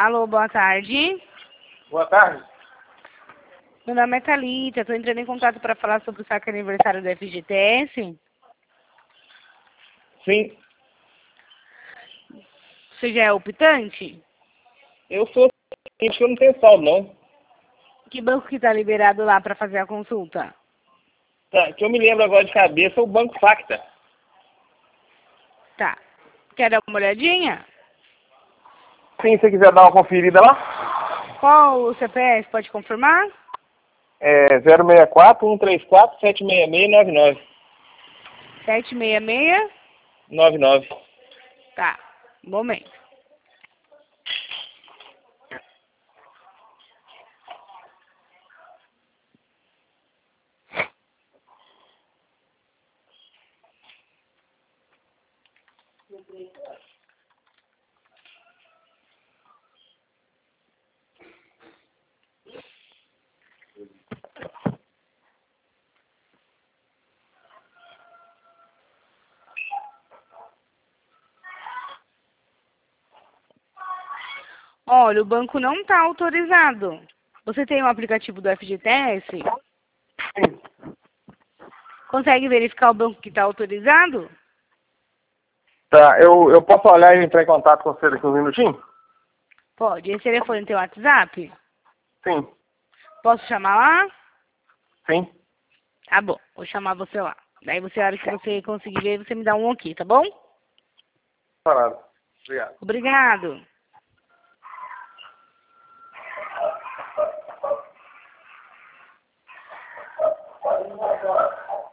Alô, boa tarde. Boa tarde. Meu nome é Thalita, estou entrando em contato para falar sobre o saque aniversário do FGTS. Sim, Você já é optante? eu sou. Acho que eu não tenho saldo, não. Que banco que está liberado lá para fazer a consulta? Tá, que eu me lembro agora de cabeça, é o Banco Facta. Tá. Quer dar uma olhadinha? Sim, se você quiser dar uma conferida lá. Qual o CPF? Pode confirmar? É 064-134-76699. 766? 99. Tá. Um momento. Olha, o banco não está autorizado. Você tem o aplicativo do FGTS? Sim. Consegue verificar o banco que está autorizado? Tá, eu posso olhar e entrar em contato com você daqui uns minutinhos? Pode. Esse telefone tem WhatsApp? Sim. Posso chamar lá? Sim. Tá bom, vou chamar você lá. Daí você, a hora que você conseguir ver, você me dá um ok, tá bom? Parado. Obrigado. Obrigado.